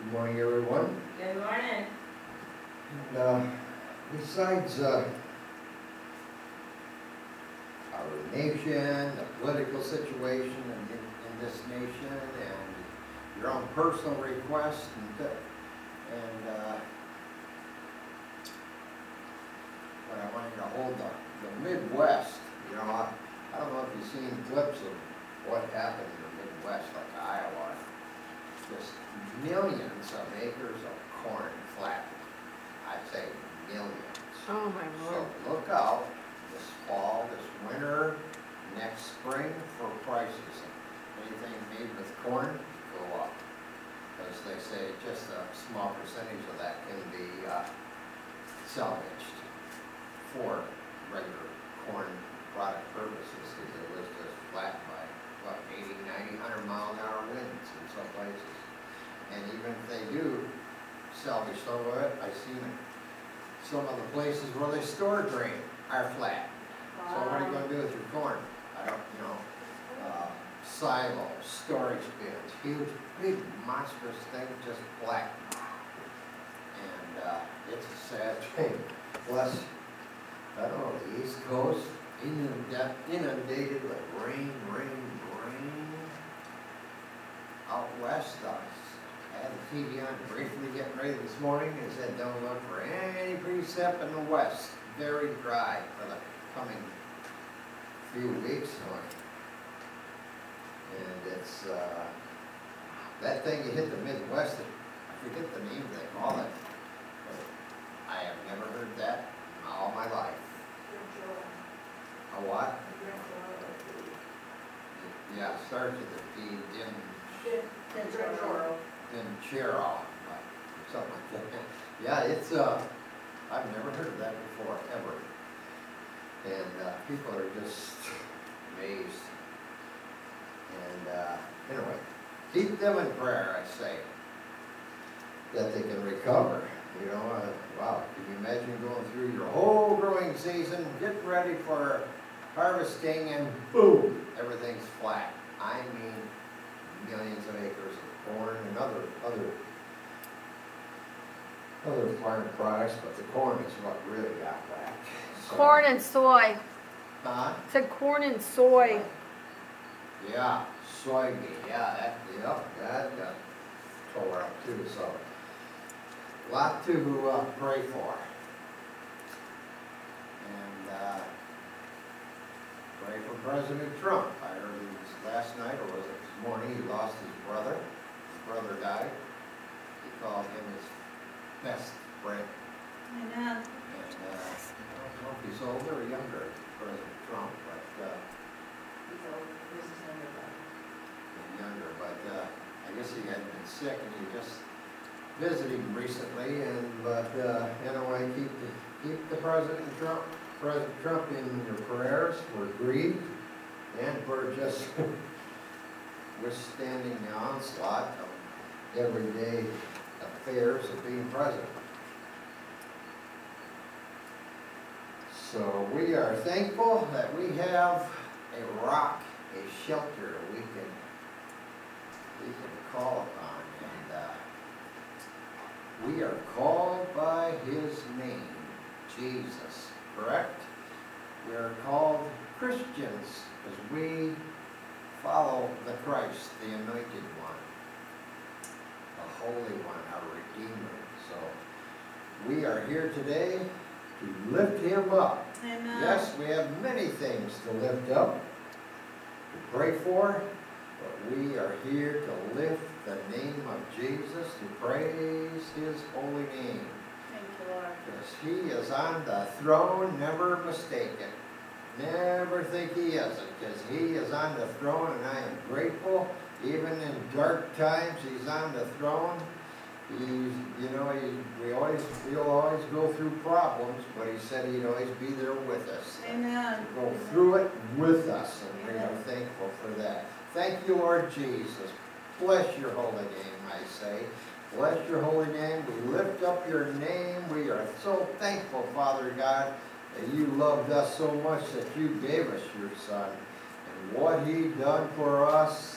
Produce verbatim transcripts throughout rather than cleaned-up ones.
Good morning, everyone. Good morning. And, uh, besides uh, our nation, the political situation in, in this nation, and your own personal requests, and, th- and uh, but I want you to hold the, the Midwest. You know, I, I don't know if you've seen clips of what happened in the Midwest, like Iowa. Just millions of acres of corn flattened. I'd say millions. Oh, my So Lord. look out this fall, this winter, next spring for prices. Anything made with corn go up. As they say, just a small percentage of that can be uh, salvaged for regular corn product purposes, because it was just flattened by, what, eighty, ninety, one hundred mile an hour winds in some places. And even if they do salvage some of it, I've seen it, some of the places where they store grain are flat. So what are you gonna do with your corn? I don't, you know, uh, silos, storage bins, huge, big monstrous thing, just flat. And, uh, it's a sad thing. Plus, I don't know, the East Coast inundated, inundated with rain, rain, rain. Out west, uh, I had the T V on briefly getting ready this morning, and said don't look for any precip in the west. Very dry for the coming few weeks. And it's, uh, that thing you hit the Midwest, I forget the name they call it, but I have never heard that in all my life. A what? Yeah, starts with a D, dim, Dinchero, something like that. Yeah, it's, uh, I've never heard of that before, ever. And, uh, people are just amazed. And, uh, anyway, keep them in prayer, I say, that they can recover. You know, uh, wow, can you imagine going through your whole growing season, getting ready for harvesting, and boom, everything's flat. I mean, millions of acres of corn and other, other, other farm products, but the corn is what really got whacked. So- Corn and soy. Huh? It said corn and soy. Yeah, soybean, yeah, that, yep, that got tore up too, so. Lot to, uh, pray for. And, uh, pray for President Trump. I heard he was last night, or was it this morning, he lost his brother. His brother died. He called him his best friend. I know. And, uh, I don't know if he's older or younger, President Trump, but, uh, younger, but, uh, I guess he had been sick and he just visited him recently, and, but, uh, anyway, keep the, keep the President Trump, President Trump in your prayers. We're grieved, and we're just withstanding the onslaught of everyday affairs of being president. So we are thankful that we have a rock, a shelter we can, we can call upon, and, uh, we are called by his name, Jesus, correct? We are called Christians because we follow the Christ, the anointed one, the Holy One, our Redeemer. So we are here today to lift him up. Amen. Yes, we have many things to lift up, to pray for, but we are here to lift the name of Jesus, to praise his holy name. Thank you, Lord. Because he is on the throne, never mistaken. Never think he isn't, because he is on the throne, and I am grateful. Even in dark times, he's on the throne. He's, you know, he, we always, we'll always go through problems, but he said he'd always be there with us. Amen. Go through it with us, and we are thankful for that. Thank you, Lord Jesus. Bless your holy name, I say. Bless your holy name. We lift up your name. We are so thankful, Father God, that you loved us so much that you gave us your Son. And what he done for us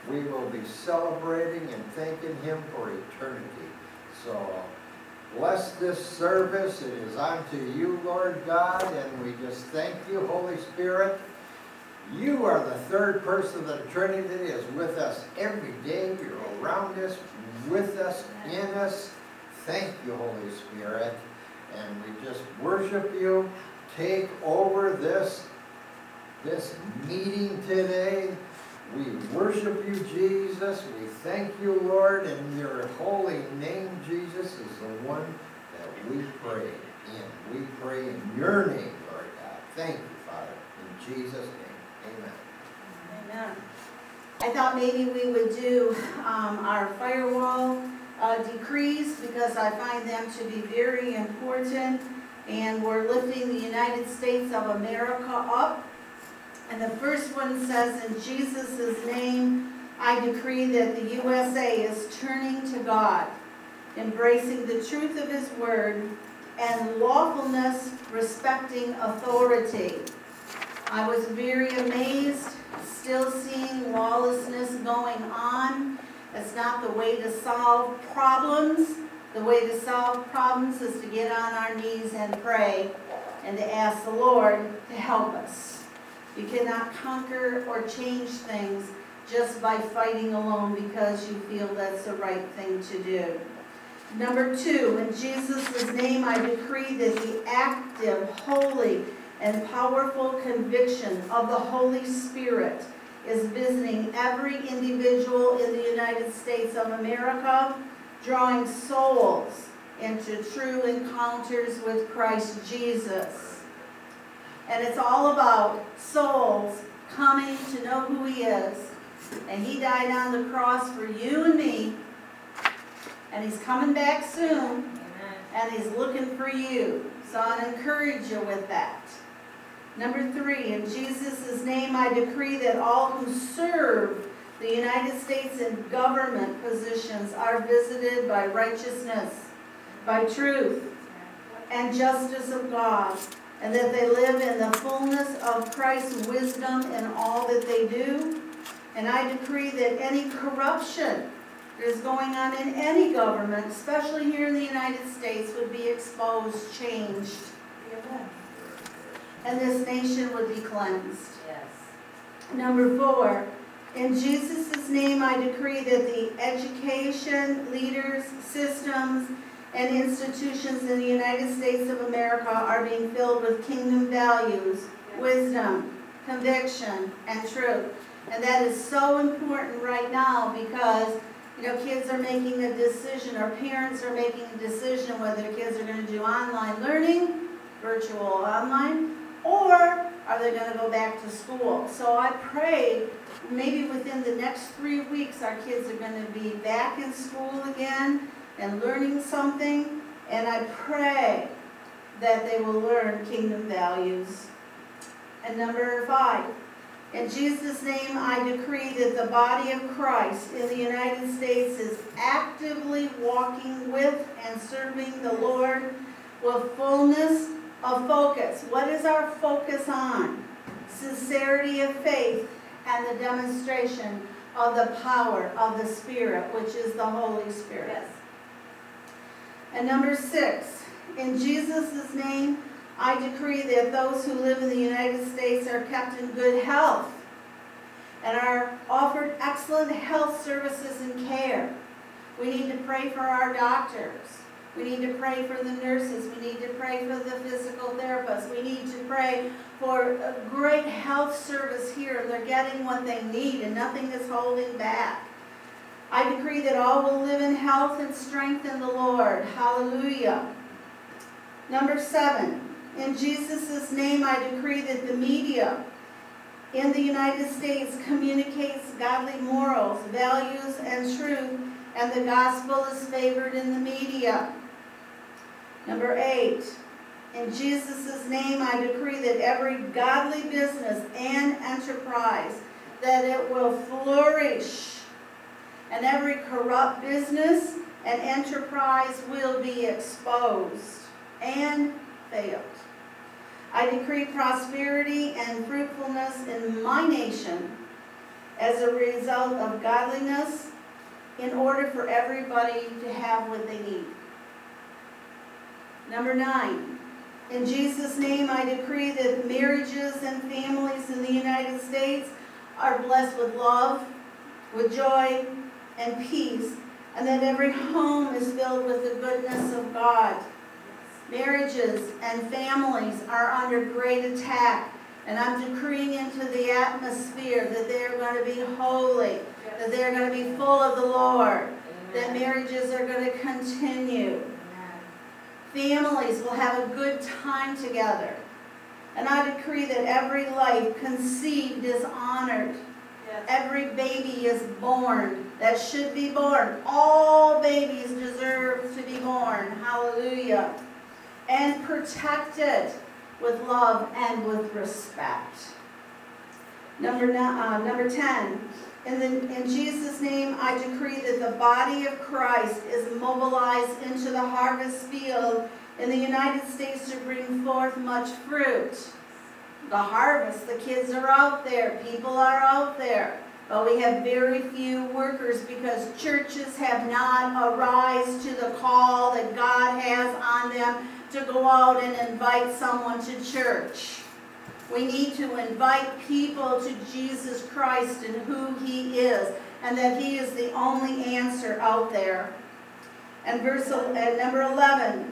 we will be celebrating and thanking Him for eternity. So bless this service. It is unto you, Lord God, and we just thank you, Holy Spirit. You are the third person of the Trinity that is with us every day. You're around us, with us, in us. Thank you, Holy Spirit. And we just worship you. Take over this, this meeting today. We worship you, Jesus. We thank you, Lord. And your holy name, Jesus, is the one that we pray in. We pray in your name, Lord God. Thank you, Father. In Jesus' name, amen. Amen. I thought maybe we would do um, our firewall uh, decrees because I find them to be very important. And we're lifting the United States of America up. And the first one says, in Jesus' name, I decree that the U S A is turning to God, embracing the truth of His word, and lawfulness respecting authority. I was very amazed, still seeing lawlessness going on. It's not the way to solve problems. The way to solve problems is to get on our knees and pray and to ask the Lord to help us. You cannot conquer or change things just by fighting alone because you feel that's the right thing to do. Number two, in Jesus' name I decree that the active, holy, and powerful conviction of the Holy Spirit is visiting every individual in the United States of America, drawing souls into true encounters with Christ Jesus. And it's all about souls coming to know who He is. And He died on the cross for you and me. And He's coming back soon. Amen. And He's looking for you. So I encourage you with that. Number three, in Jesus' name I decree that all who serve the United States in government positions are visited by righteousness, by truth, and justice of God, and that they live in the fullness of Christ's wisdom in all that they do. And I decree that any corruption that is going on in any government, especially here in the United States, would be exposed, changed, and this nation would be cleansed. Yes. Number four, in Jesus' name I decree that the education, leaders, systems, and institutions in the United States of America are being filled with kingdom values, wisdom, conviction, and truth. And that is so important right now because, you know, kids are making a decision, or parents are making a decision whether the kids are going to do online learning, virtual online, or are they going to go back to school. So I pray maybe within the next three weeks our kids are going to be back in school again and learning something, and I pray that they will learn kingdom values. And number five, in Jesus' name I decree that the body of Christ in the United States is actively walking with and serving the Lord with fullness of focus. What is our focus on? Sincerity of faith and the demonstration of the power of the Spirit, which is the Holy Spirit. Yes. And number six, in Jesus' name, I decree that those who live in the United States are kept in good health and are offered excellent health services and care. We need to pray for our doctors. We need to pray for the nurses. We need to pray for the physical therapists. We need to pray for a great health service here. They're getting what they need and nothing is holding back. I decree that all will live in health and strength in the Lord. Hallelujah. Number seven, in Jesus' name I decree that the media in the United States communicates godly morals, values, and truth, and the gospel is favored in the media. Number eight, in Jesus' name I decree that every godly business and enterprise, that it will flourish, and every corrupt business and enterprise will be exposed and failed. I decree prosperity and fruitfulness in my nation as a result of godliness in order for everybody to have what they need. Number nine, in Jesus' name I decree that marriages and families in the United States are blessed with love, with joy, and peace, and that every home is filled with the goodness of God. Marriages and families are under great attack, and I'm decreeing into the atmosphere that they're going to be holy, that they're going to be full of the Lord, that marriages are going to continue. Families will have a good time together. And I decree that every life conceived is honored. Yes. Every baby is born that should be born. All babies deserve to be born. Hallelujah. And protected with love and with respect. Number, uh, number ten. In, the, in Jesus' name, I decree that the body of Christ is mobilized into the harvest field in the United States to bring forth much fruit. The harvest, the kids are out there, people are out there, but we have very few workers because churches have not arisen to the call that God has on them to go out and invite someone to church. We need to invite people to Jesus Christ and who He is, and that He is the only answer out there. And verse and number eleven.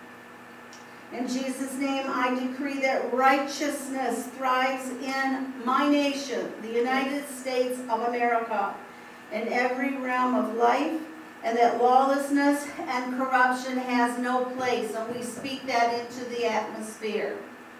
In Jesus' name, I decree that righteousness thrives in my nation, the United States of America, in every realm of life, and that lawlessness and corruption has no place, and we speak that into the atmosphere.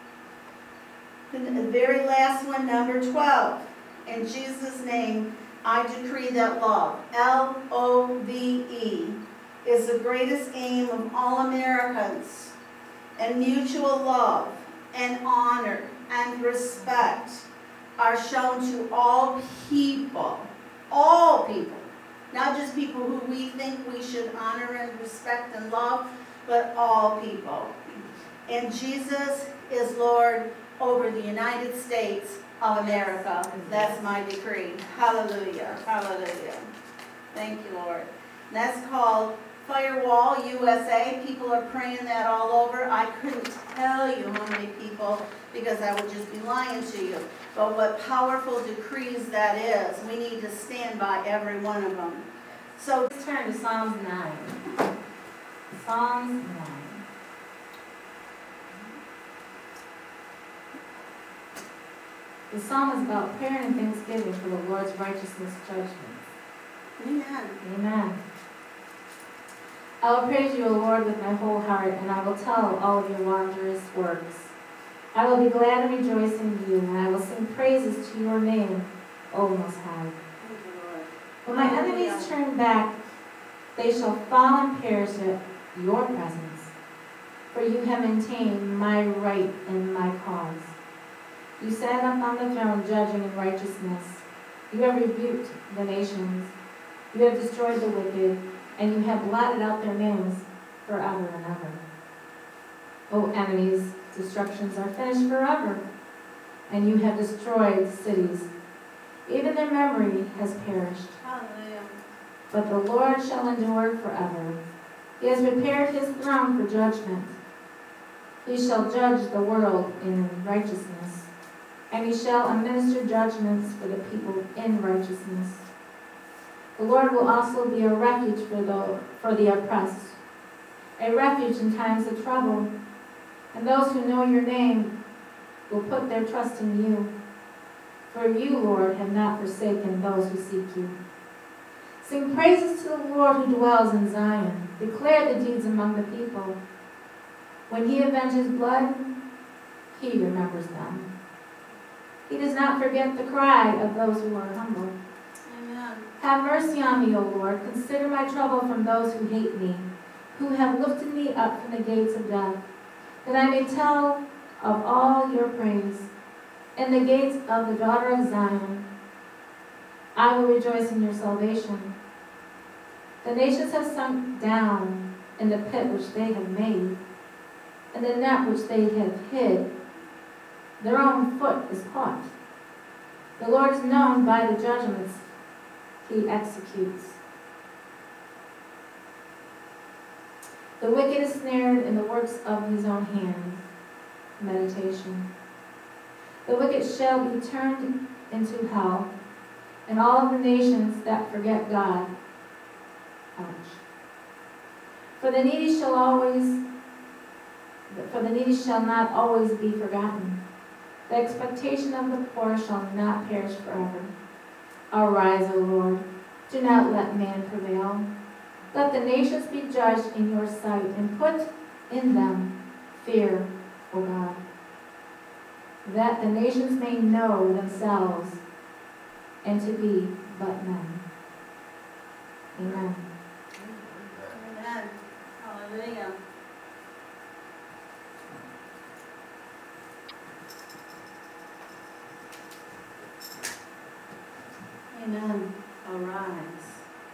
The very last one, number twelve. In Jesus' name, I decree that love, L O V E, is the greatest aim of all Americans, and mutual love and honor and respect are shown to all people, all people, not just people who we think we should honor and respect and love, but all people. And Jesus is Lord over the United States of America. That's my decree. Hallelujah. Hallelujah. Thank you, Lord. And that's called Firewall U S A. People are praying that all over. I couldn't tell you how many people, because I would just be lying to you. But what powerful decrees that is. We need to stand by every one of them. So Let's turn to Psalms nine. Psalms nine. The psalm is about prayer and thanksgiving for the Lord's righteousness judgments. Amen. Amen. I will praise you, O Lord, with my whole heart, and I will tell all of your wondrous works. I will be glad and rejoice in you, and I will sing praises to your name, O Most High. Thank you, Lord. When my enemies turn back, they shall fall and perish at your presence, for you have maintained my right and my cause. You sat up on the throne judging in righteousness. You have rebuked the nations. You have destroyed the wicked, and you have blotted out their names forever and ever. O enemies, destructions are finished forever, and you have destroyed cities. Even their memory has perished. Hallelujah. But the Lord shall endure forever. He has prepared his throne for judgment. He shall judge the world in righteousness, and he shall administer judgments for the people in righteousness. The Lord will also be a refuge for the, for the oppressed, a refuge in times of trouble. And those who know your name will put their trust in you. For you, Lord, have not forsaken those who seek you. Sing praises to the Lord who dwells in Zion. Declare the deeds among the people. When he avenges blood, he remembers them. He does not forget the cry of those who are humble. Amen. Have mercy on me, O Lord. Consider my trouble from those who hate me, who have lifted me up from the gates of death, that I may tell of all your praise. In the gates of the daughter of Zion, I will rejoice in your salvation. The nations have sunk down in the pit which they have made, and the net which they have hid. Their own foot is caught. The Lord is known by the judgments he executes. The wicked is snared in the works of his own hands. Meditation. The wicked shall be turned into hell, and all of the nations that forget God. Ouch. For the needy shall always, for the needy shall not always be forgotten. The expectation of the poor shall not perish forever. Arise, O Lord, do not let man prevail. Let the nations be judged in your sight, and put in them fear, O God, that the nations may know themselves and to be but men. Amen. Amen. Hallelujah. Amen. Arise.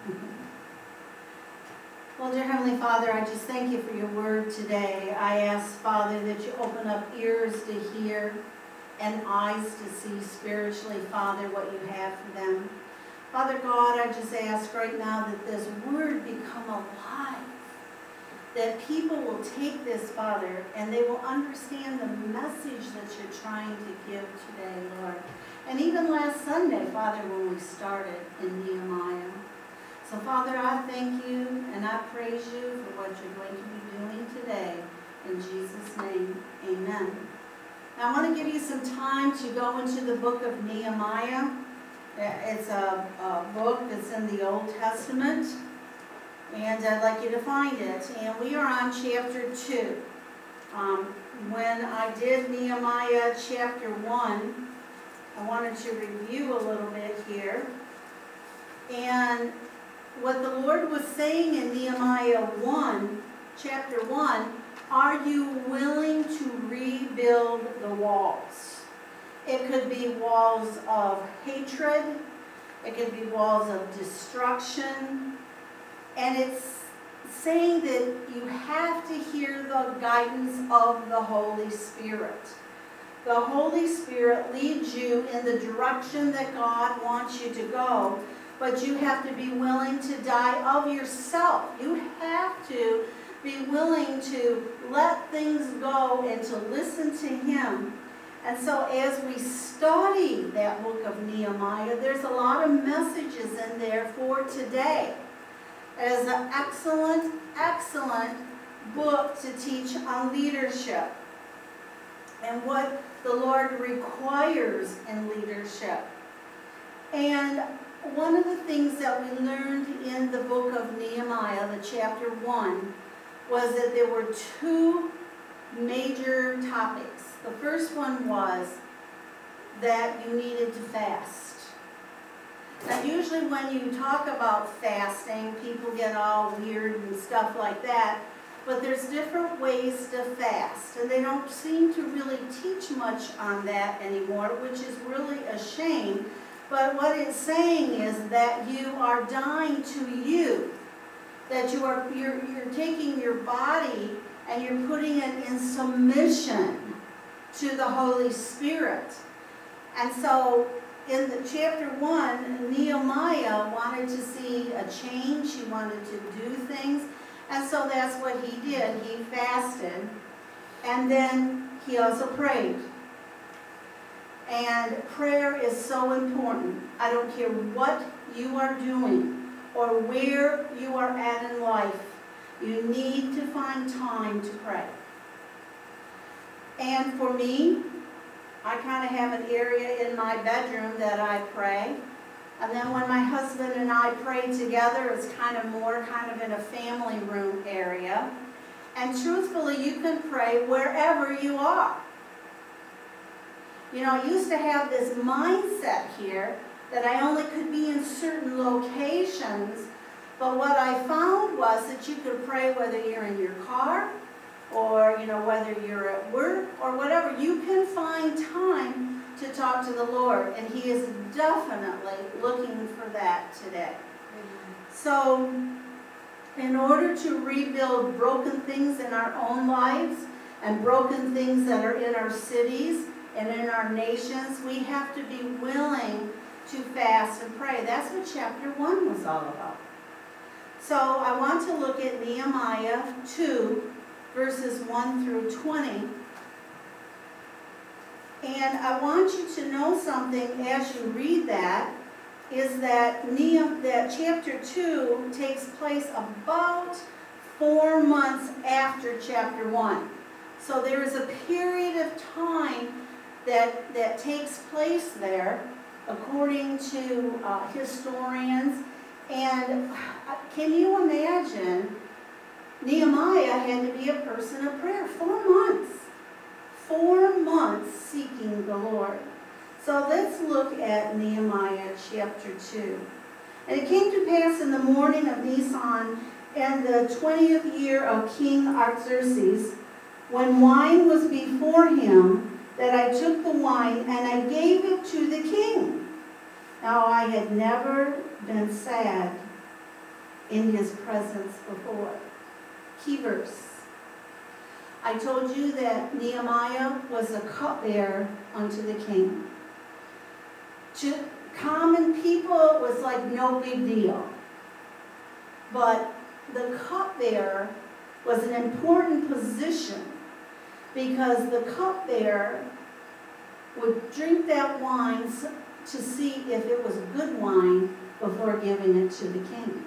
Well, dear Heavenly Father, I just thank you for your word today. I ask, Father, that you open up ears to hear and eyes to see spiritually, Father, what you have for them. Father God, I just ask right now that this word become alive, that people will take this, Father, and they will understand the message that you're trying to give today, Lord. And even last Sunday, Father, when we started in Nehemiah. So, Father, I thank you and I praise you for what you're going to be doing today. In Jesus' name, amen. Now, I want to give you some time to go into the book of Nehemiah. It's a, a book that's in the Old Testament, and I'd like you to find it. And we are on chapter two. Um, when I did Nehemiah chapter one, I wanted to review a little bit here. And what the Lord was saying in Nehemiah one, chapter one, are you willing to rebuild the walls? It could be walls of hatred. It could be walls of destruction. And it's saying that you have to hear the guidance of the Holy Spirit. The Holy Spirit leads you in the direction that God wants you to go, but you have to be willing to die of yourself. You have to be willing to let things go and to listen to Him. And so as we study that book of Nehemiah, there's a lot of messages in there for today. It is an excellent, excellent book to teach on leadership and what the Lord requires in leadership. And one of the things that we learned in the book of Nehemiah, the chapter one, was that there were two major topics. The first one was that you needed to fast. Now, usually when you talk about fasting, people get all weird and stuff like that, but there's different ways to fast, and they don't seem to really teach much on that anymore, which is really a shame. But what it's saying is that you are dying to you, that you are you're, you're taking your body and you're putting it in submission to the Holy Spirit. And so in the chapter one, Nehemiah wanted to see a change. He wanted to do things. And so that's what he did. He fasted. And then he also prayed. And prayer is so important. I don't care what you are doing or where you are at in life. You need to find time to pray. And for me, I kind of have an area in my bedroom that I pray. And then when my husband and I pray together, it's kind of more kind of in a family room area. And truthfully, you can pray wherever you are. You know, I used to have this mindset here that I only could be in certain locations, but what I found was that you could pray whether you're in your car or, you know, whether you're at work or whatever. You can find time to talk to the Lord, and He is definitely looking for that today. Mm-hmm. So, in order to rebuild broken things in our own lives and broken things that are in our cities and in our nations, we have to be willing to fast and pray. That's what chapter one was all about. So I want to look at Nehemiah two, verses one through twenty. And I want you to know something as you read that, is that Nehemiah, that chapter two takes place about four months after chapter one. So there is a period of time that, that takes place there, according to uh, historians. And can you imagine, Nehemiah had to be a person of prayer. Four months. Four months seeking the Lord. So let's look at Nehemiah chapter two. And it came to pass in the morning of Nisan, and the twentieth year of King Artaxerxes, when wine was before him, that I took the wine and I gave it to the king. Now I had never been sad in his presence before. Key verse. I told you that Nehemiah was a cupbearer unto the king. To common people, it was like no big deal. But the cupbearer was an important position, because the cupbearer would drink that wine to see if it was good wine before giving it to the king.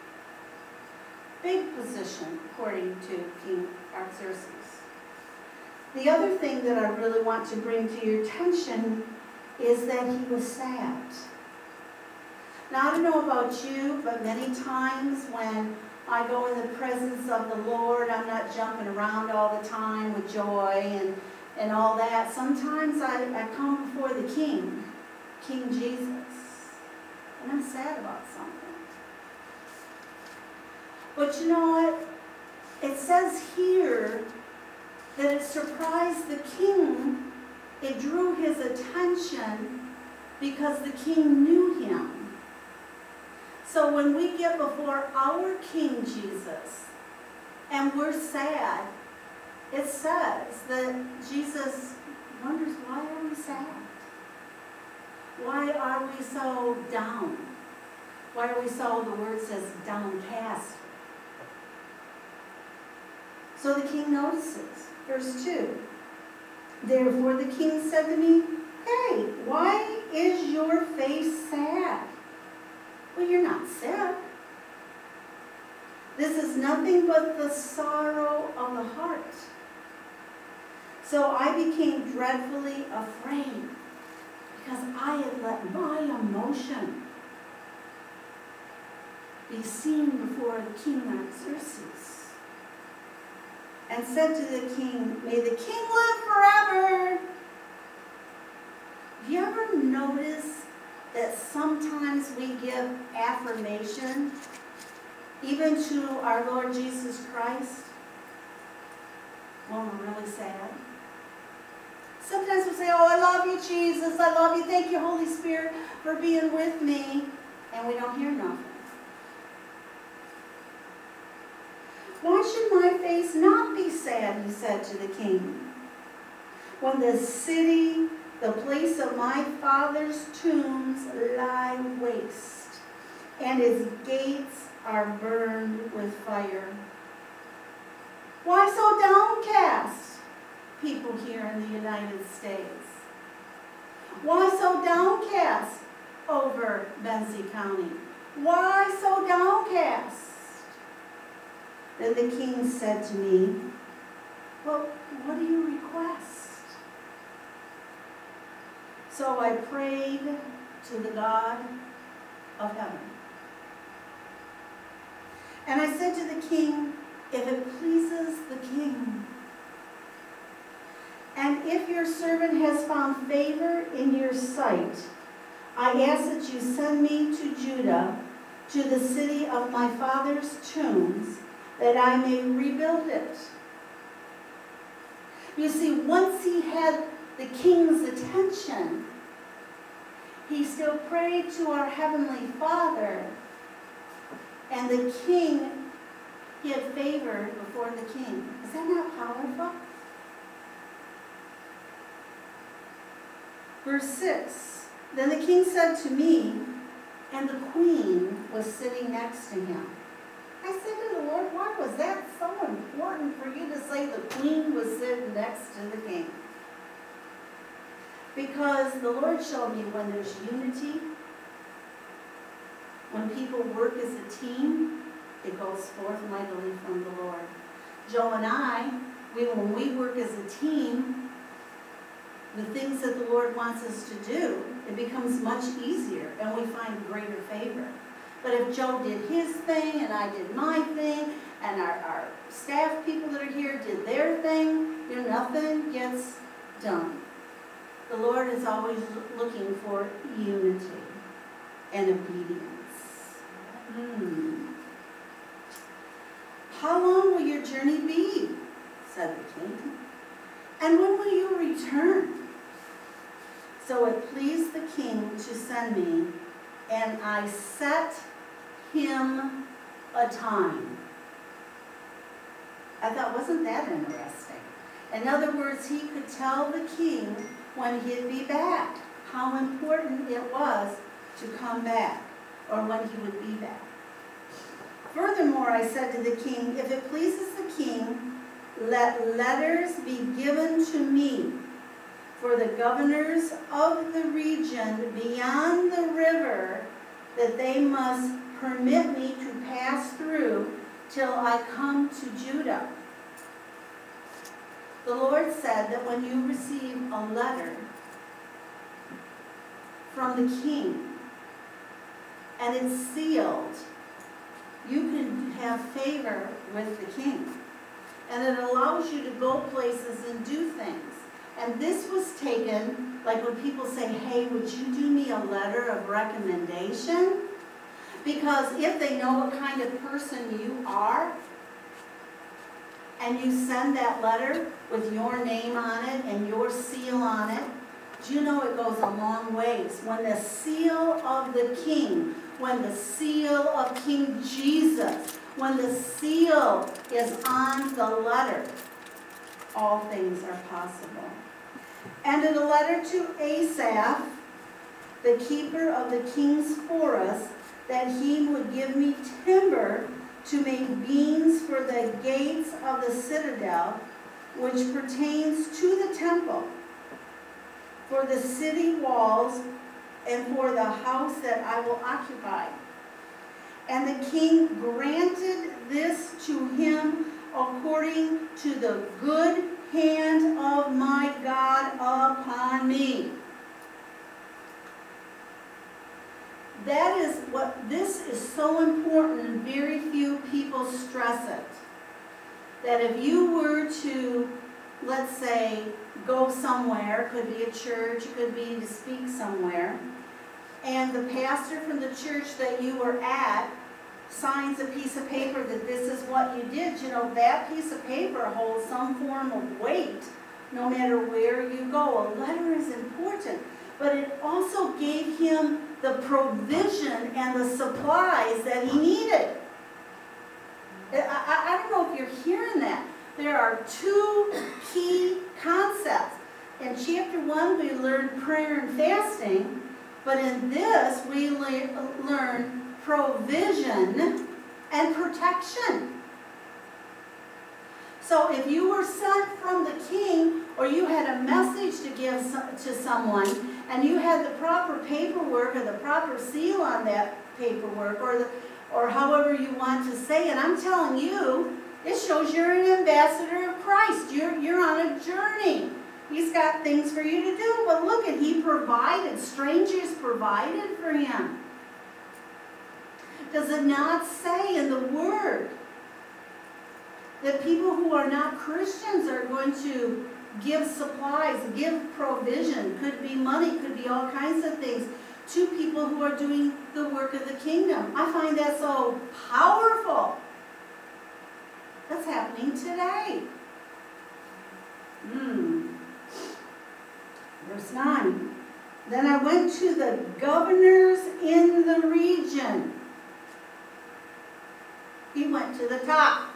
Big position, according to King Artaxerxes. The other thing that I really want to bring to your attention is that he was sad. Now, I don't know about you, but many times when I go in the presence of the Lord, I'm not jumping around all the time with joy and, and all that. Sometimes I, I come before the King, King Jesus, and I'm sad about something. But you know what? It says here that it surprised the king. It drew his attention because the king knew him. So when we get before our King Jesus and we're sad, it says that Jesus wonders, why are we sad? Why are we so down? Why are we so, the word says, downcast? So the king notices. Verse two. Therefore the king said to me, hey, why is your face sad? Well, you're not sick. This is nothing but the sorrow of the heart. So I became dreadfully afraid, because I had let my emotion be seen before King Artaxerxes. And said to the king, may the king live forever. Do you ever notice that sometimes we give affirmation even to our Lord Jesus Christ when we're really sad? Sometimes we say, oh, I love you, Jesus. I love you. Thank you, Holy Spirit, for being with me. And we don't hear nothing. Why should my face not be sad, he said to the king, when the city, the place of my father's tombs, lie waste, and its gates are burned with fire? Why so downcast, people here in the United States? Why so downcast over Benzie County? Why so downcast? Then the king said to me, well, what do you request? So I prayed to the God of heaven. And I said to the king, if it pleases the king, and if your servant has found favor in your sight, I ask that you send me to Judah, to the city of my father's tombs, that I may rebuild it. You see, once he had the king's attention, he still prayed to our Heavenly Father, and the king, he had favor before the king. Is that not powerful? Verse six, then the king said to me, and the queen was sitting next to him. I said to the Lord, why was that so important for you to say the queen was sitting next to the king? Because the Lord showed me when there's unity, when people work as a team, it goes forth mightily from the Lord. Joe and I, we, when we work as a team, the things that the Lord wants us to do, it becomes much easier and we find greater favor. But if Joe did his thing and I did my thing and our, our staff people that are here did their thing, you know, nothing gets done. The Lord is always looking for unity and obedience. Hmm. How long will your journey be? Said the king. And when will you return? So it pleased the king to send me, and I set him a time. I thought, wasn't that interesting? In other words, he could tell the king when he'd be back, how important it was to come back, or when he would be back. Furthermore, I said to the king, if it pleases the king, let letters be given to me for the governors of the region beyond the river, that they must permit me to pass through till I come to Judah. The Lord said that when you receive a letter from the king and it's sealed, you can have favor with the king. And it allows you to go places and do things. And this was taken, like when people say, hey, would you do me a letter of recommendation? Because if they know what kind of person you are, and you send that letter with your name on it and your seal on it, do you know it goes a long ways? When the seal of the king, when the seal of King Jesus, when the seal is on the letter, all things are possible. And in a letter to Asaph, the keeper of the king's forest, that he would give me timber to make beams for the gates of the citadel, which pertains to the temple, for the city walls, and for the house that I will occupy. And the king granted this to him according to the good hand of my God upon me. That is what, this is so important, and very few people stress it. That if you were to, let's say, go somewhere, it could be a church, it could be to speak somewhere, and the pastor from the church that you were at signs a piece of paper that this is what you did, you know, that piece of paper holds some form of weight no matter where you go. A letter is important, but it also gave him the provision and the supplies that he needed. I, I, I don't know if you're hearing that. There are two key concepts. In chapter one, we learned prayer and fasting, but in this, we le learn provision and protection. So if you were sent from the king, or you had a message to give to someone, and you had the proper paperwork or the proper seal on that paperwork, or the, or however you want to say it, I'm telling you, it shows you're an ambassador of Christ. You're, you're on a journey. He's got things for you to do. But look at, he provided. Strangers provided for him. Does it not say in the Word that people who are not Christians are going to give supplies, give provision? Could be money, could be all kinds of things, to people who are doing the work of the kingdom. I find that so powerful. That's happening today. Hmm. Verse nine. Then I went to the governors in the region. He went to the top,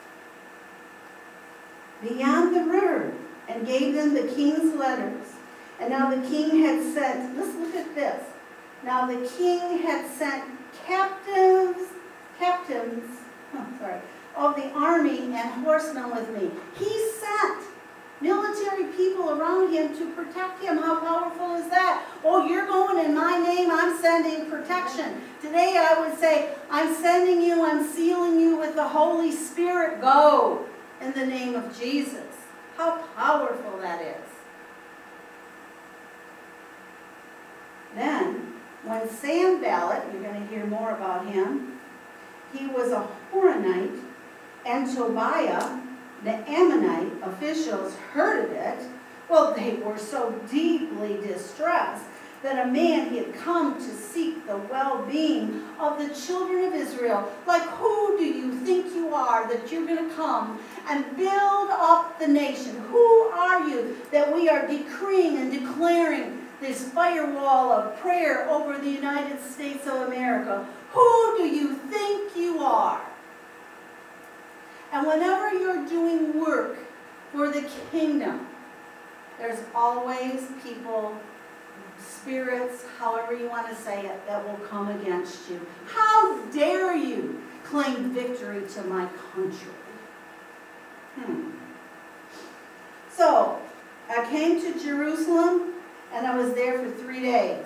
beyond the river, and gave them the king's letters. And now the king had sent, let's look at this. Now the king had sent captives, captains, oh, sorry, of the army and horsemen with me. He sent military people around him to protect him. How powerful is that? Oh, you're going in my name, I'm sending protection. Today I would say, I'm sending you, I'm sealing you with the Holy Spirit. Go in the name of Jesus. How powerful that is. Then, when Sanballat, you're going to hear more about him, he was a Horonite, and Tobiah, the Ammonite officials, heard of it. Well, they were so deeply distressed that a man had come to seek the well-being of the children of Israel. Like, who do you think you are that you're going to come and build up the nation? Who are you that we are decreeing and declaring this firewall of prayer over the United States of America? Who do you think you are? And whenever you're doing work for the kingdom, there's always people, spirits, however you want to say it, that will come against you. How dare you claim victory to my country? Hmm. So, I came to Jerusalem, and I was there for three days.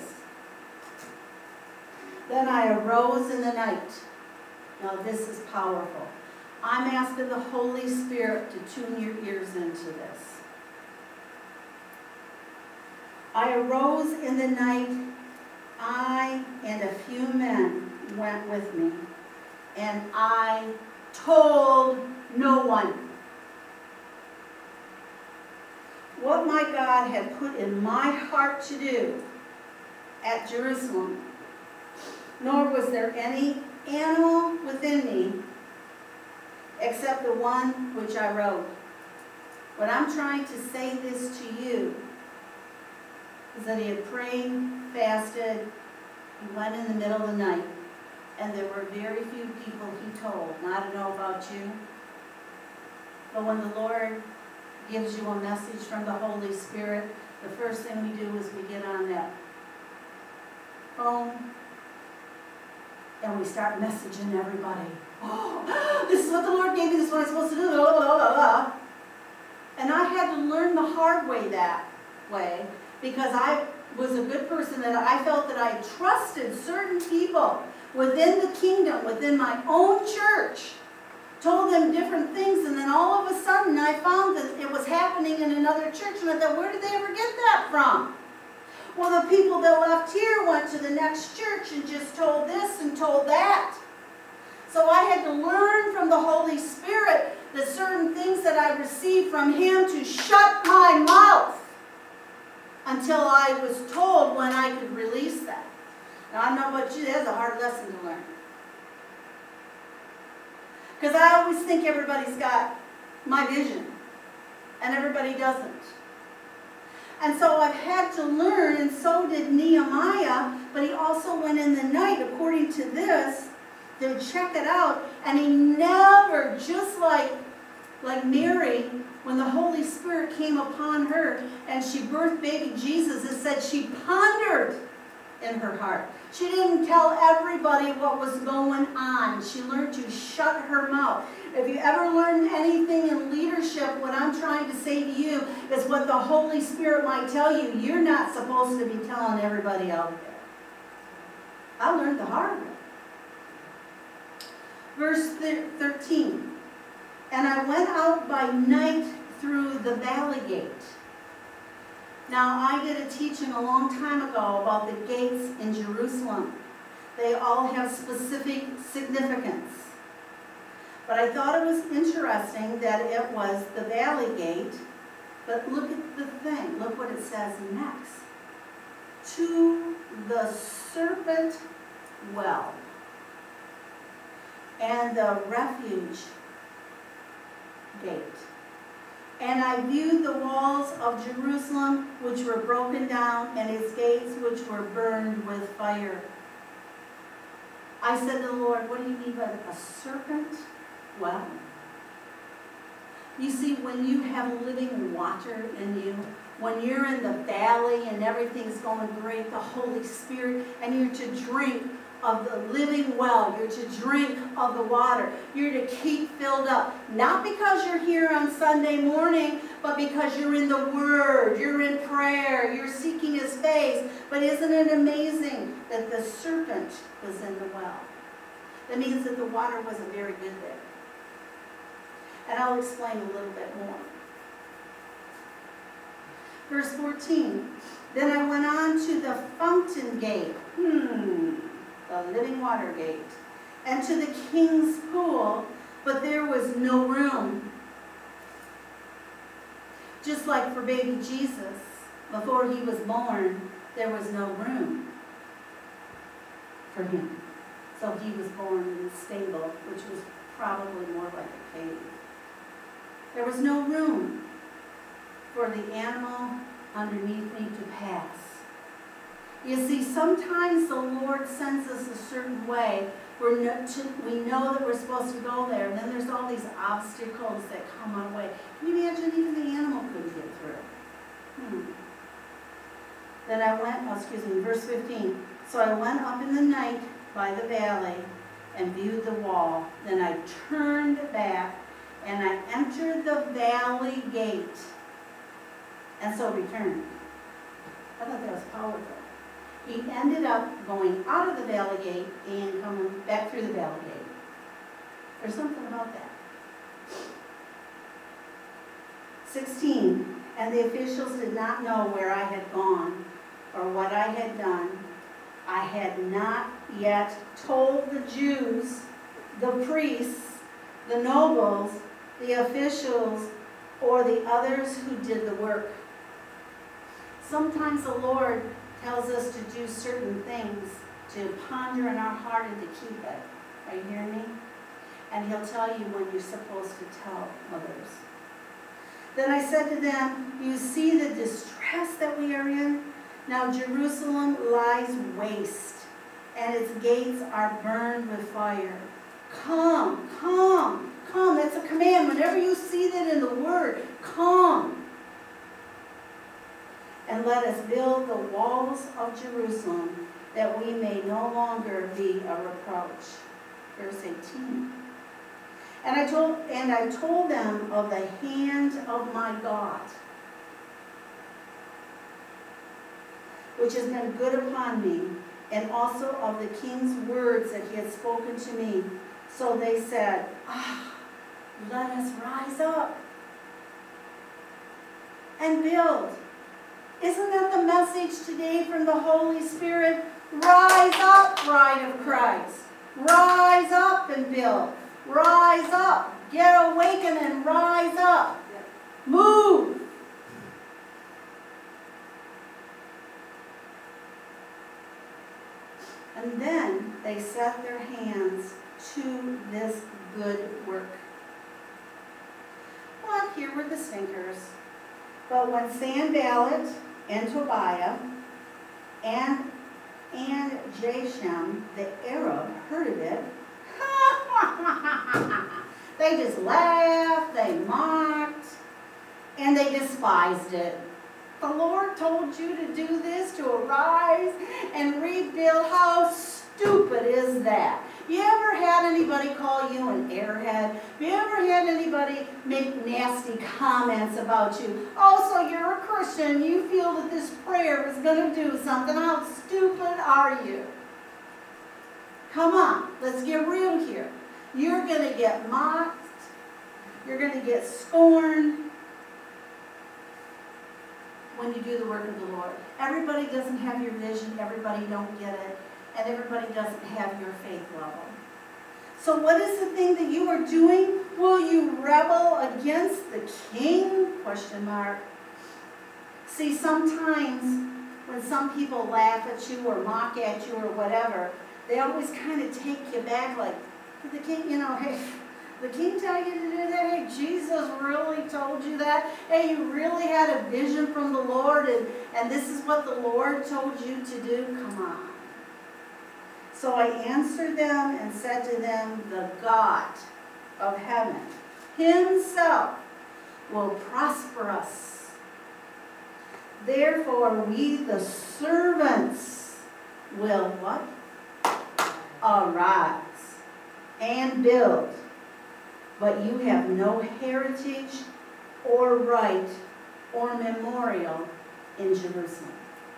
Then I arose in the night. Now this is powerful. I'm asking the Holy Spirit to tune your ears into this. I arose in the night. I and a few men went with me, and I told no one what my God had put in my heart to do at Jerusalem, nor was there any animal within me except the one which I wrote. What I'm trying to say this to you is that he had prayed, fasted, he went in the middle of the night, and there were very few people he told. And I don't know about you, but when the Lord gives you a message from the Holy Spirit, the first thing we do is we get on that phone and we start messaging everybody. Oh, this is what the Lord gave me, this is what I'm supposed to do, blah, blah, blah, blah. And I had to learn the hard way that way, because I was a good person, that I felt that I trusted certain people within the kingdom, within my own church, told them different things, and then all of a sudden I found that it was happening in another church, and I thought, where did they ever get that from? Well, the people that left here went to the next church and just told this and told that. So I had to learn from the Holy Spirit that certain things that I received from Him to shut my mouth until I was told when I could release that. Now, I don't know about you, that's a hard lesson to learn. Because I always think everybody's got my vision, and everybody doesn't. And so I've had to learn, and so did Nehemiah, but he also went in the night, according to this, to check it out, and he never, just like, like Mary, when the Holy Spirit came upon her, and she birthed baby Jesus, it said she pondered in her heart. She didn't tell everybody what was going on. She learned to shut her mouth. If you ever learn anything in leadership, what I'm trying to say to you is what the Holy Spirit might tell you. You're not supposed to be telling everybody out there. I learned the hard way. Verse thirteen. And I went out by night through the valley gate. Now, I did a teaching a long time ago about the gates in Jerusalem. They all have specific significance. But I thought it was interesting that it was the valley gate. But look at the thing. Look what it says next. To the serpent well and the refuge gate. And I viewed the walls of Jerusalem, which were broken down, and its gates, which were burned with fire. I said to the Lord, what do you mean by a serpent well? You see, when you have living water in you, when you're in the valley and everything's going great, the Holy Spirit, and you're to drink of the living well. You're to drink of the water. You're to keep filled up. Not because you're here on Sunday morning, but because you're in the Word, you're in prayer, you're seeking His face. But isn't it amazing that the serpent was in the well? That means that the water wasn't very good there. And I'll explain a little bit more. Verse fourteen, then I went on to the fountain gate. Hmm. The living water gate, and to the king's pool, but there was no room. Just like for baby Jesus, before he was born, there was no room for him. So he was born in the stable, which was probably more like a cave. There was no room for the animal underneath me to pass. You see, sometimes the Lord sends us a certain way. We're no, to, we know that we're supposed to go there, and then there's all these obstacles that come our way. Can you imagine even the animal couldn't get through? Hmm. Then I went, oh, excuse me, verse fifteen. So I went up in the night by the valley and viewed the wall. Then I turned back, and I entered the valley gate, and so returned. I thought that was powerful. He ended up going out of the valley gate and coming back through the valley gate. There's something about that. sixteen, and the officials did not know where I had gone or what I had done. I had not yet told the Jews, the priests, the nobles, the officials, or the others who did the work. Sometimes the Lord tells us to do certain things, to ponder in our heart and to keep it. Are you hearing me? And He'll tell you when you're supposed to tell others. Then I said to them, you see the distress that we are in? Now Jerusalem lies waste, and its gates are burned with fire. Come, come, come. That's a command. Whenever you see that in the Word, come. And let us build the walls of Jerusalem, that we may no longer be a reproach. Verse eighteen. And I told and I told them of the hand of my God, which has been good upon me, and also of the king's words that he had spoken to me. So they said, ah, let us rise up and build. Isn't that the message today from the Holy Spirit? Rise up, bride of Christ. Rise up and build. Rise up. Get awakened and rise up. Move. And then they set their hands to this good work. Well, here were the stinkers. But when Sanballat and Tobiah and, and Geshem, the Arab, heard of it, they just laughed, they mocked, and they despised it. The Lord told you to do this, to arise and rebuild. How stupid is that? You ever had anybody call you an airhead? You ever had anybody make nasty comments about you? Oh, so you're a Christian. You feel that this prayer is going to do something. How stupid are you? Come on, let's get real here. You're going to get mocked. You're going to get scorned when you do the work of the Lord. Everybody doesn't have your vision. Everybody don't get it. And everybody doesn't have your faith level. So what is the thing that you are doing? Will you rebel against the king? Question mark. See, sometimes when some people laugh at you or mock at you or whatever, they always kind of take you back like, did the king, you know, hey, the king tell you to do that? Hey, Jesus really told you that? Hey, you really had a vision from the Lord and, and this is what the Lord told you to do? Come on. So I answered them and said to them, the God of heaven Himself will prosper us. Therefore, we the servants will what? Arise and build. But you have no heritage or right or memorial in Jerusalem.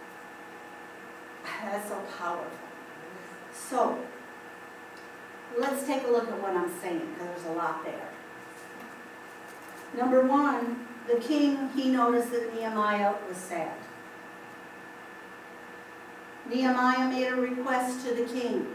That's so powerful. So, let's take a look at what I'm saying, because there's a lot there. Number one, the king, he noticed that Nehemiah was sad. Nehemiah made a request to the king.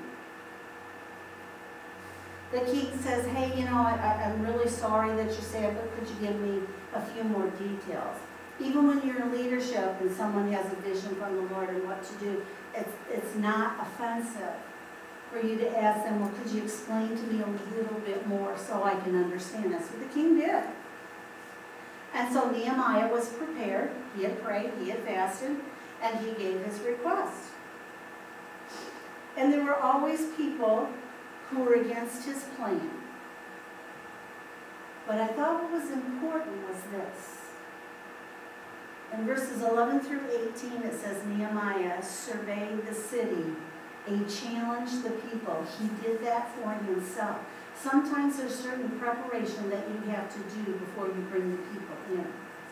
The king says, hey, you know, I, I'm really sorry that you're sad, but could you give me a few more details? Even when you're in leadership and someone has a vision from the Lord and what to do, it's, it's not offensive for you to ask them, well, could you explain to me a little bit more so I can understand? That's what the king did. And so Nehemiah was prepared. He had prayed, he had fasted, and he gave his request. And there were always people who were against his plan. But I thought what was important was this. In verses eleven through eighteen, it says Nehemiah surveyed the city. He challenged the people. He did that for himself. Sometimes there's certain preparation that you have to do before you bring the people in.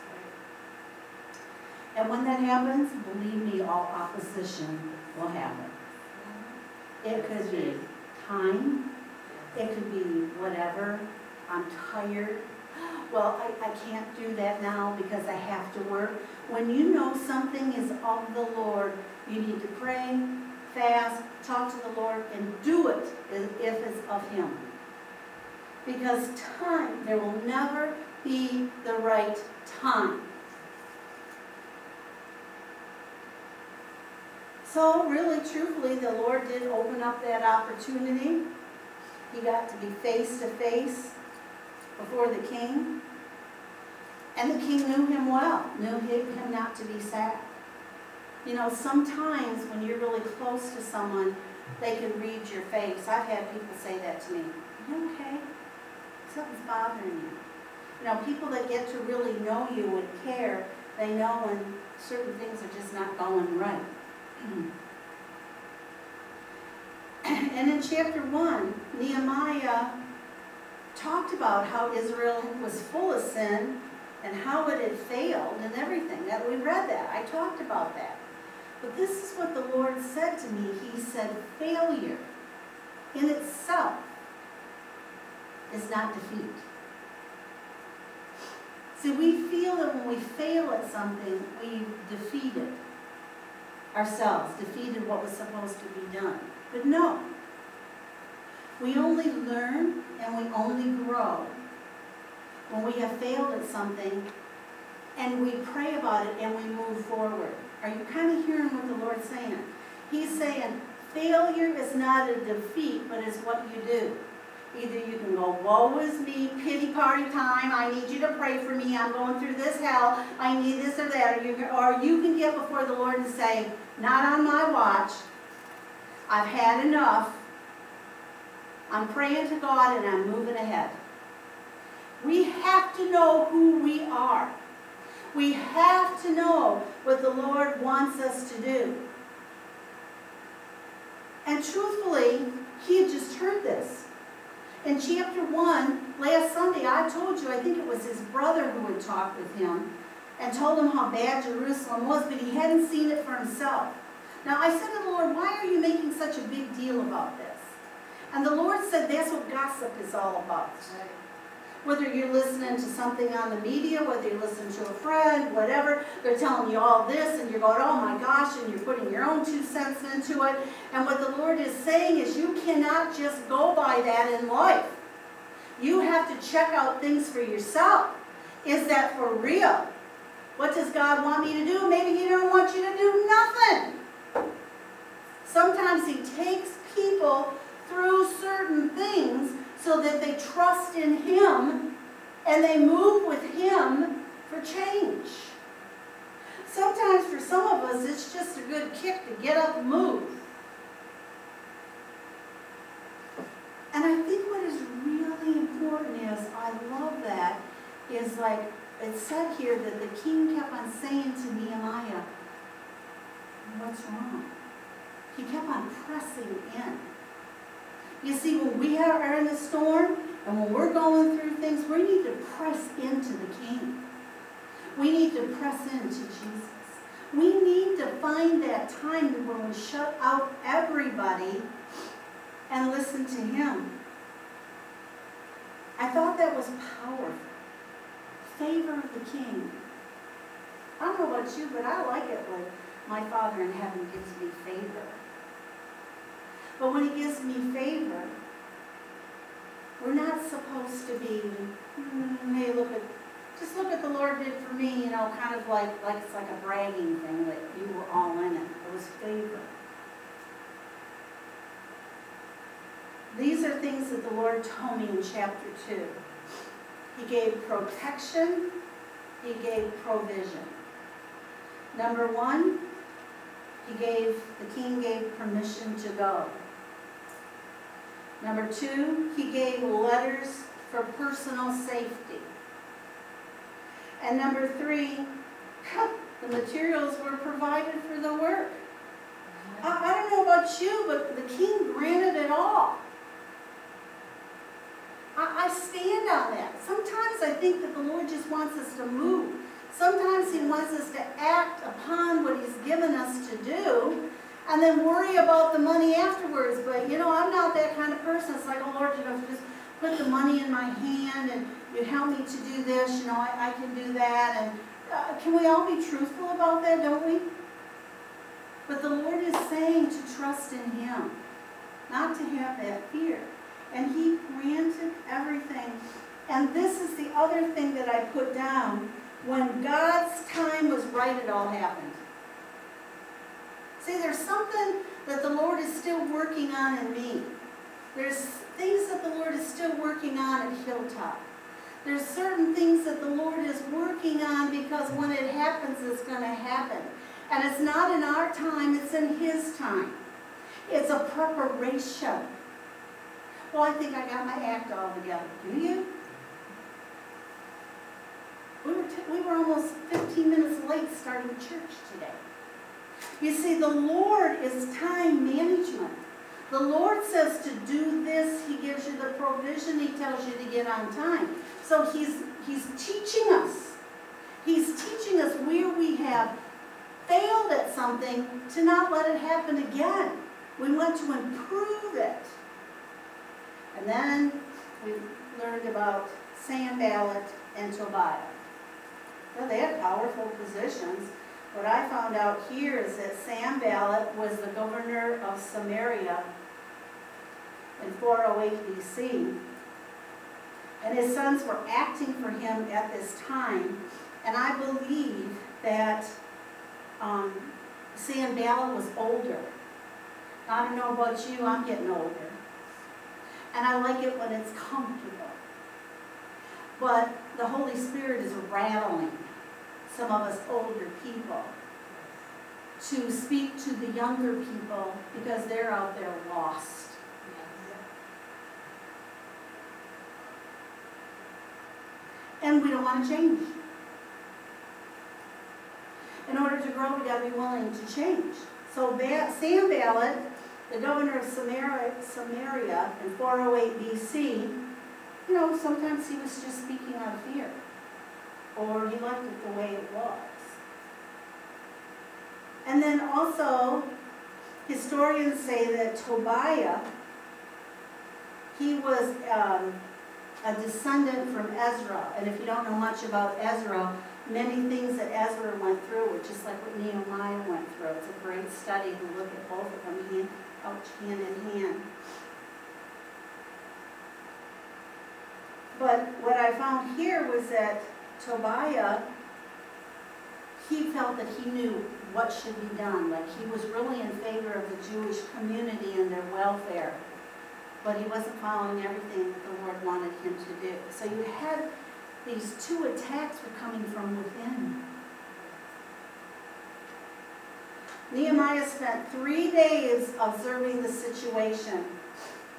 And when that happens, believe me, all opposition will happen. It could be time. It could be whatever. I'm tired. Well, I, I can't do that now because I have to work. When you know something is of the Lord, you need to pray, fast, talk to the Lord, and do it if it's of Him. Because time, there will never be the right time. So really, truthfully, the Lord did open up that opportunity. He got to be face to face before the king. And the king knew him well, knew him not to be sad. You know, sometimes when you're really close to someone, they can read your face. I've had people say that to me. Are you okay? Something's bothering you. You know, people that get to really know you and care, they know when certain things are just not going right. And in chapter one, Nehemiah talked about how Israel was full of sin and how it had failed and everything. That we read that. I talked about that. But this is what the Lord said to me. He said, failure in itself is not defeat. See, we feel that when we fail at something, we defeated ourselves, defeated what was supposed to be done. But no. We only learn and we only grow when we have failed at something and we pray about it and we move forward. Are you kind of hearing what the Lord's saying? He's saying failure is not a defeat, but is what you do. Either you can go, woe is me, pity party time, I need you to pray for me, I'm going through this hell, I need this or that. Or you can, or you can get before the Lord and say, not on my watch, I've had enough, I'm praying to God and I'm moving ahead. We have to know who we are. We have to know what the Lord wants us to do. And truthfully, he had just heard this. In chapter one, last Sunday, I told you, I think it was his brother who had talked with him and told him how bad Jerusalem was, but he hadn't seen it for himself. Now, I said to the Lord, why are you making such a big deal about this? And the Lord said, that's what gossip is all about. Right. Whether you're listening to something on the media, whether you're listening to a friend, whatever, they're telling you all this, and you're going, oh my gosh, and you're putting your own two cents into it. And what the Lord is saying is you cannot just go by that in life. You have to check out things for yourself. Is that for real? What does God want me to do? Maybe He don't want you to do nothing. Sometimes He takes people through certain things so that they trust in Him and they move with Him for change. Sometimes for some of us, it's just a good kick to get up and move. And I think what is really important is, I love that, is like it said here that the king kept on saying to Nehemiah, what's wrong? He kept on pressing in. You see, when we are in a storm and when we're going through things, we need to press into the king. We need to press into Jesus. We need to find that time when we shut out everybody and listen to him. I thought that was powerful. Favor of the king. I don't know about you, but I like it when my Father in heaven gives me favor. But when he gives me favor, we're not supposed to be, hmm, hey, look at, just look what the Lord did for me, you know, kind of like, like it's like a bragging thing, that you were all in it. It was favor. These are things that the Lord told me in chapter two. He gave protection, he gave provision. Number one, he gave, the king gave permission to go. Number two, he gave letters for personal safety. And number three, the materials were provided for the work. I, I don't know about you, but the king granted it all. I, I stand on that. Sometimes I think that the Lord just wants us to move. Sometimes he wants us to act upon what he's given us to do and then worry about the money afterwards. But, you know, I'm not that kind of person. It's like, oh, Lord, you know, just put the money in my hand and you help me to do this. You know, I, I can do that. And uh, can we all be truthful about that, don't we? But the Lord is saying to trust in him, not to have that fear. And he granted everything. And this is the other thing that I put down. When God's time was right, it all happened. See, there's something that the Lord is still working on in me. There's things that the Lord is still working on at Hilltop. There's certain things that the Lord is working on because when it happens, it's going to happen. And it's not in our time, it's in his time. It's a preparation. Well, I think I got my act all together. Do you? We were, t- we were almost fifteen minutes late starting church today. You see, the Lord is time management. The Lord says to do this. He gives you the provision. He tells you to get on time. So he's, he's teaching us. He's teaching us where we have failed at something to not let it happen again. We want to improve it. And then we learned about Sanballat and Tobiah. Well, they had powerful positions. What I found out here is that Sanballat was the governor of Samaria in four oh eight B C. And his sons were acting for him at this time. And I believe that um, Sanballat was older. I don't know about you, I'm getting older. And I like it when it's comfortable. But the Holy Spirit is rattling some of us older people to speak to the younger people because they're out there lost. And we don't want to change. In order to grow, we got to be willing to change. So Sanballat, the governor of Samaria, Samaria in four oh eight B C, you know, sometimes he was just speaking out of fear. Or he liked it the way it was. And then also, historians say that Tobiah, he was um, a descendant from Ezra. And if you don't know much about Ezra, many things that Ezra went through were just like what Nehemiah went through. It's a great study to look at both of them hand, hand in hand. But what I found here was that Tobiah, he felt that he knew what should be done. Like he was really in favor of the Jewish community and their welfare. But he wasn't following everything that the Lord wanted him to do. So you had these two attacks were coming from within. Nehemiah spent three days observing the situation.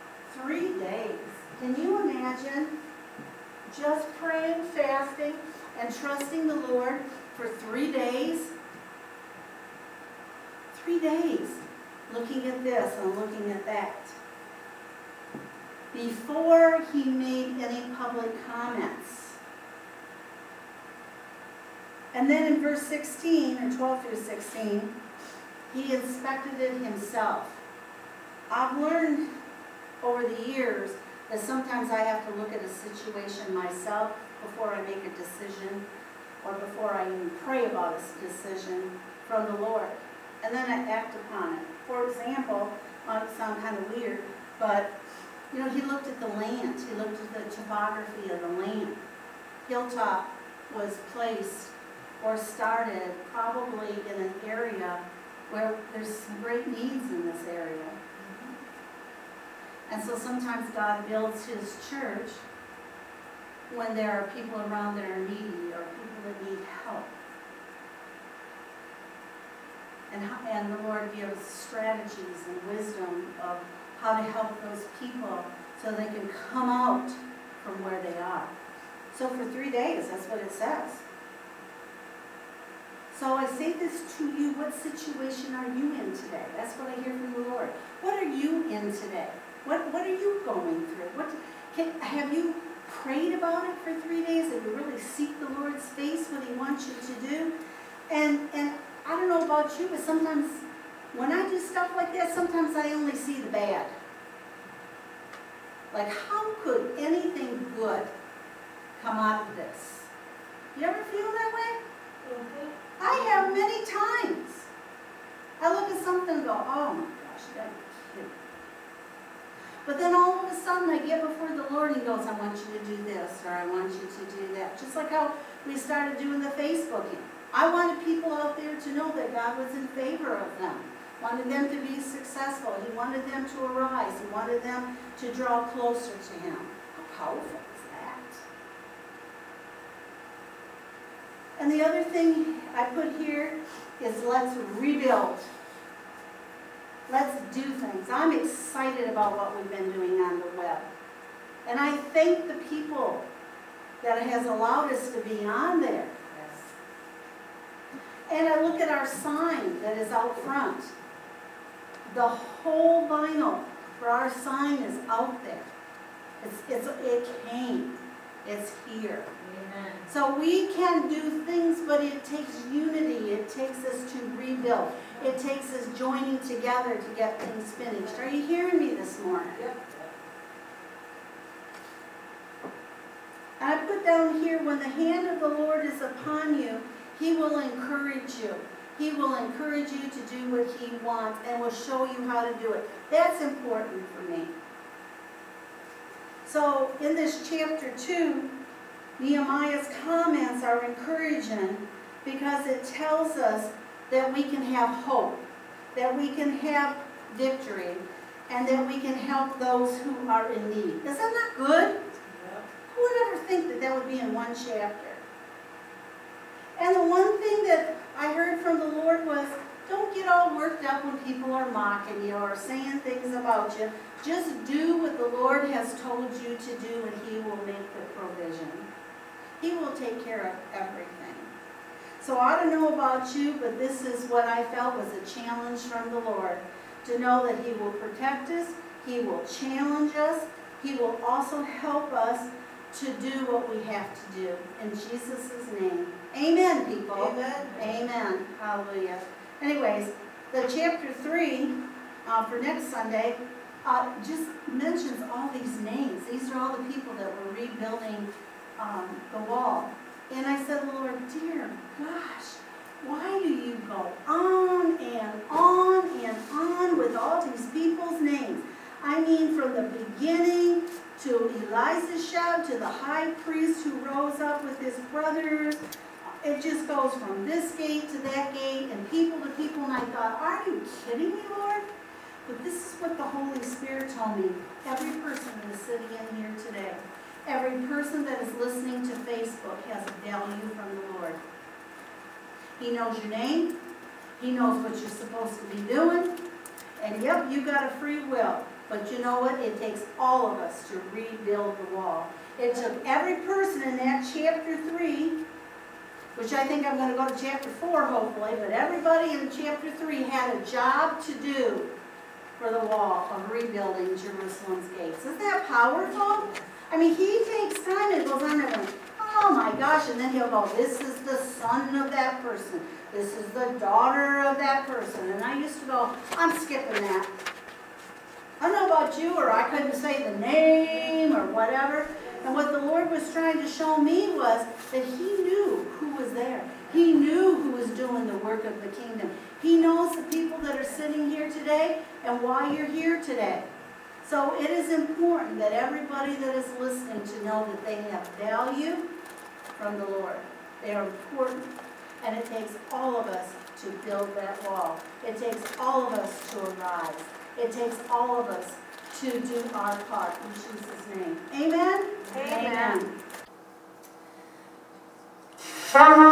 Three days. Can you imagine just praying, fasting, and trusting the Lord for three days. Three days looking at this and looking at that before he made any public comments. And then in verse sixteen, or twelve through sixteen, he inspected it himself. I've learned over the years that sometimes I have to look at a situation myself before I make a decision, or before I even pray about a decision from the Lord. And then I act upon it. For example, might sound kind of weird, but you know, he looked at the land. He looked at the topography of the land. Hilltop was placed or started probably in an area where there's some great needs in this area. And so sometimes God builds his church when there are people around that are needy or people that need help. And, and the Lord gives strategies and wisdom of how to help those people so they can come out from where they are. So for three days, that's what it says. So I say this to you, what situation are you in today? That's what I hear from the Lord. What are you in today? What, what are you going through? What can, have you prayed about it for three days? Have you really seek the Lord's face, what he wants you to do? And, and I don't know about you, but sometimes when I do stuff like that, sometimes I only see the bad. Like, how could anything good come out of this? You ever feel that way? Mm-hmm. I have many times. I look at something and go, oh my gosh, you gotta be kidding. But then all of a sudden I get before the Lord and he goes, I want you to do this, or I want you to do that. Just like how we started doing the Facebooking. I wanted people out there to know that God was in favor of them. Wanted them to be successful. He wanted them to arise. He wanted them to draw closer to him. How powerful is that? And the other thing I put here is let's rebuild. Let's do things. I'm excited about what we've been doing on the web. And I thank the people that has allowed us to be on there. Yes. And I look at our sign that is out front. The whole vinyl for our sign is out there. It's, it's, it came. It's here. Amen. So we can do things, but it takes unity. It takes us to rebuild. It takes us joining together to get things finished. Are you hearing me this morning? Yep. And I put down here, when the hand of the Lord is upon you, he will encourage you. He will encourage you to do what he wants and will show you how to do it. That's important for me. So in this chapter two, Nehemiah's comments are encouraging because it tells us that we can have hope, that we can have victory, and that we can help those who are in need. Is that not good? Yeah. Who would ever think that that would be in one chapter? And the one thing that I heard from the Lord was, don't get all worked up when people are mocking you or saying things about you. Just do what the Lord has told you to do, and he will make the provision. He will take care of everything. So I don't know about you, but this is what I felt was a challenge from the Lord. To know that he will protect us, he will challenge us, he will also help us to do what we have to do. In Jesus' name. Amen, people. Amen. Amen. Hallelujah. Anyways, the chapter three uh, for next Sunday uh, just mentions all these names. These are all the people that were rebuilding um, the wall. And I said, Lord, dear gosh, why do you go on and on and on with all these people's names? I mean, from the beginning to Elisha, to the high priest who rose up with his brothers. It just goes from this gate to that gate and people to people. And I thought, are you kidding me, Lord? But this is what the Holy Spirit told me. Every person that is sitting in here today, every person that is listening to Facebook has a value from the Lord. He knows your name. He knows what you're supposed to be doing. And yep, you got a free will. But you know what? It takes all of us to rebuild the wall. It took every person in that chapter three which I think I'm going to go to chapter four hopefully, but everybody in chapter three had a job to do for the wall of rebuilding Jerusalem's gates. Isn't that powerful? I mean, he takes time and goes on there going, oh my gosh, and then he'll go, this is the son of that person. This is the daughter of that person. And I used to go, I'm skipping that. I don't know about you, or I couldn't say the name or whatever. And what the Lord was trying to show me was that he knew who was there. He knew who was doing the work of the kingdom. He knows the people that are sitting here today and why you're here today. So it is important that everybody that is listening to know that they have value from the Lord. They are important. And it takes all of us to build that wall. It takes all of us to arise. It takes all of us to do our part in Jesus' name. Amen? Amen. Amen.